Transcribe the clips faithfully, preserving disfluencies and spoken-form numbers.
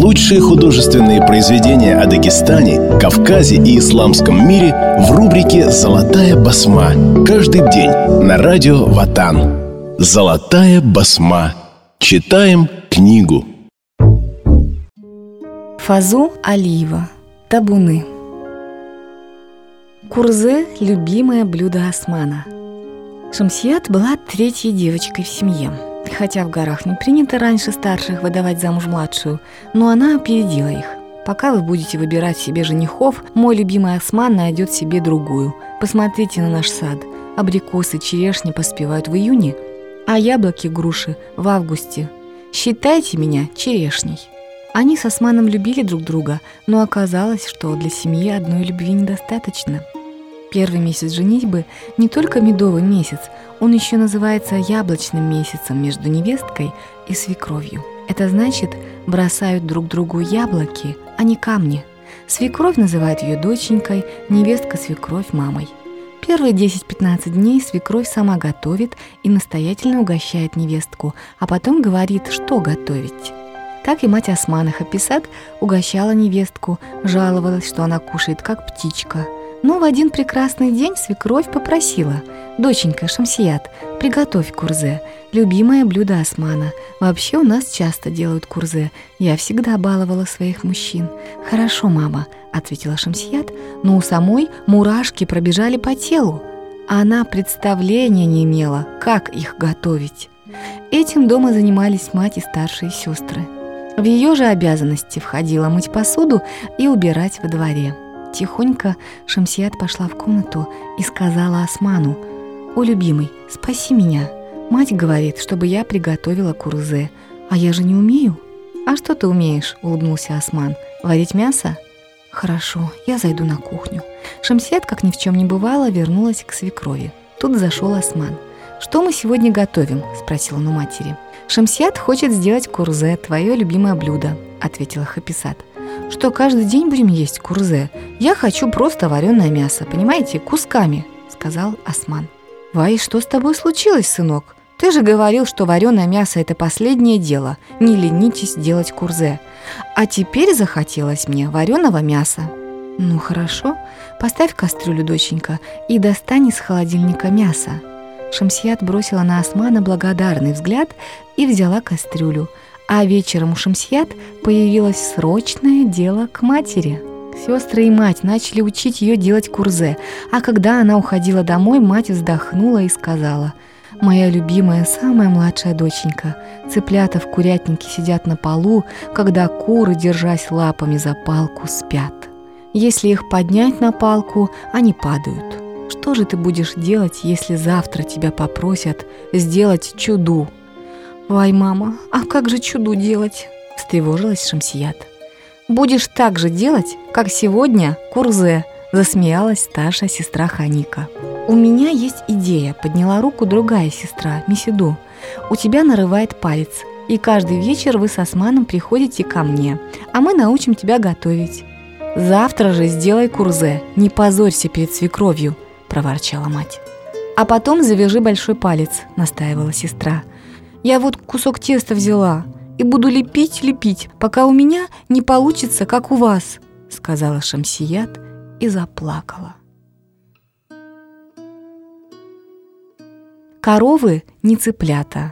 Лучшие художественные произведения о Дагестане, Кавказе и исламском мире в рубрике «Золотая басма». Каждый день на радио Ватан. «Золотая басма». Читаем книгу. Фазу Алиева. Табуны. Курзе – любимое блюдо Османа. Шамсият была третьей девочкой в семье. Хотя в горах не принято раньше старших выдавать замуж младшую, но она опередила их. Пока вы будете выбирать себе женихов, мой любимый Осман найдет себе другую. Посмотрите на наш сад. Абрикосы, черешни поспевают в июне, а яблоки, груши в августе. Считайте меня черешней. Они с Османом любили друг друга, но оказалось, что для семьи одной любви недостаточно. Первый месяц женитьбы не только медовый месяц, он еще называется яблочным месяцем между невесткой и свекровью. Это значит, бросают друг другу яблоки, а не камни. Свекровь называет ее доченькой, невестка свекровь мамой. Первые десять-пятнадцать дней свекровь сама готовит и настоятельно угощает невестку, а потом говорит, что готовить. Так и мать Османа Хаписат угощала невестку, жаловалась, что она кушает как птичка. Но в один прекрасный день свекровь попросила: «Доченька Шамсият, приготовь курзе, любимое блюдо Османа. Вообще у нас часто делают курзе, я всегда баловала своих мужчин». «Хорошо, мама», — ответила Шамсият, но у самой мурашки пробежали по телу. Она представления не имела, как их готовить. Этим дома занимались мать и старшие сестры. В ее же обязанности входило мыть посуду и убирать во дворе. Тихонько Шамсият пошла в комнату и сказала Осману: «О, любимый, спаси меня. Мать говорит, чтобы я приготовила курзе, а я же не умею». «А что ты умеешь?» — улыбнулся Осман. «Варить мясо?» «Хорошо, я зайду на кухню». Шамсият, как ни в чем не бывало, вернулась к свекрови. Тут зашел Осман. «Что мы сегодня готовим?» — спросил он у матери. «Шамсият хочет сделать курзе, твое любимое блюдо», — ответила Хаписат. «Что, каждый день будем есть курзе? Я хочу просто вареное мясо, понимаете, кусками», — сказал Осман. «Вай, что с тобой случилось, сынок? Ты же говорил, что вареное мясо — это последнее дело. Не ленитесь делать курзе. А теперь захотелось мне вареного мяса». «Ну хорошо, поставь кастрюлю, доченька, и достань из холодильника мясо». Шамсият бросила на Османа благодарный взгляд и взяла кастрюлю. А вечером у Шамсият появилось срочное дело к матери. Сестры и мать начали учить ее делать курзе, а когда она уходила домой, мать вздохнула и сказала: «Моя любимая, самая младшая доченька, цыплята в курятнике сидят на полу, когда куры, держась лапами за палку, спят. Если их поднять на палку, они падают. Что же ты будешь делать, если завтра тебя попросят сделать чуду?» «Вай, мама, а как же чуду делать?» – встревожилась Шамсият. «Будешь так же делать, как сегодня курзе», – засмеялась старшая сестра Ханика. «У меня есть идея», – подняла руку другая сестра, Месиду. «У тебя нарывает палец, и каждый вечер вы с Османом приходите ко мне, а мы научим тебя готовить». «Завтра же сделай курзе, не позорься перед свекровью», – проворчала мать. «А потом завяжи большой палец», – настаивала сестра. «Я вот кусок теста взяла и буду лепить-лепить, пока у меня не получится, как у вас», — сказала Шамсият и заплакала. Коровы не цыплята.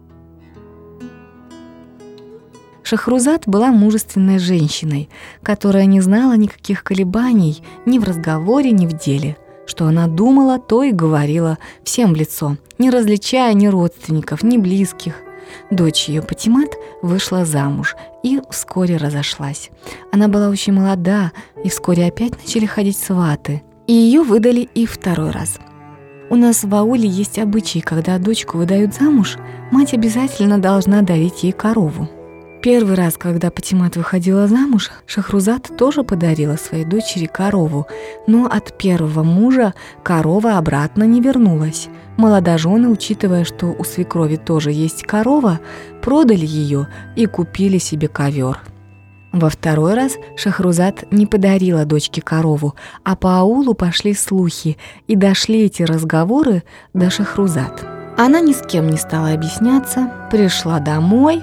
Шахрузад была мужественной женщиной, которая не знала никаких колебаний ни в разговоре, ни в деле. Что она думала, то и говорила всем в лицо, не различая ни родственников, ни близких. Дочь ее, Патимат, вышла замуж и вскоре разошлась. Она была очень молода, и вскоре опять начали ходить сваты. И ее выдали и второй раз. У нас в ауле есть обычай, когда дочку выдают замуж, мать обязательно должна дарить ей корову. Первый раз, когда Патимат выходила замуж, Шахрузад тоже подарила своей дочери корову, но от первого мужа корова обратно не вернулась. Молодожены, учитывая, что у свекрови тоже есть корова, продали ее и купили себе ковер. Во второй раз Шахрузад не подарила дочке корову, а по аулу пошли слухи, и дошли эти разговоры до Шахрузад. Она ни с кем не стала объясняться, пришла домой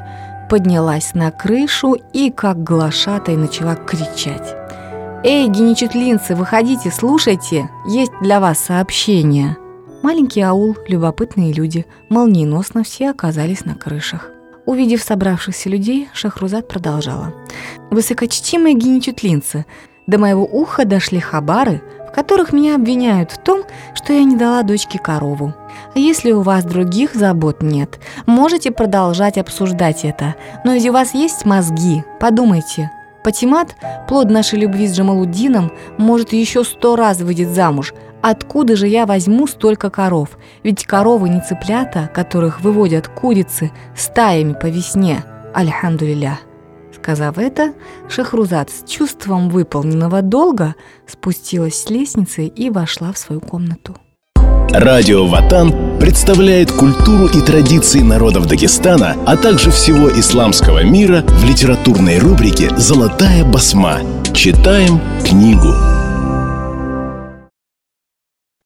поднялась на крышу и, как глашатай, начала кричать: «Эй, геничутлинцы, выходите, слушайте, есть для вас сообщение!» Маленький аул, любопытные люди, молниеносно все оказались на крышах. Увидев собравшихся людей, Шахрузад продолжала: «Высокочтимые геничутлинцы, до моего уха дошли хабары, в которых меня обвиняют в том, что я не дала дочке корову. А если у вас других забот нет, можете продолжать обсуждать это, но если у вас есть мозги, подумайте. Патимат, плод нашей любви с Джамалуддином, может, еще сто раз выйдет замуж. Откуда же я возьму столько коров? Ведь коровы не цыплята, которых выводят курицы стаями по весне. Альхамдулилля». Сказав это, Шахрузад с чувством выполненного долга спустилась с лестницы и вошла в свою комнату. Радио Ватан представляет культуру и традиции народов Дагестана, а также всего исламского мира в литературной рубрике «Золотая басма». Читаем книгу.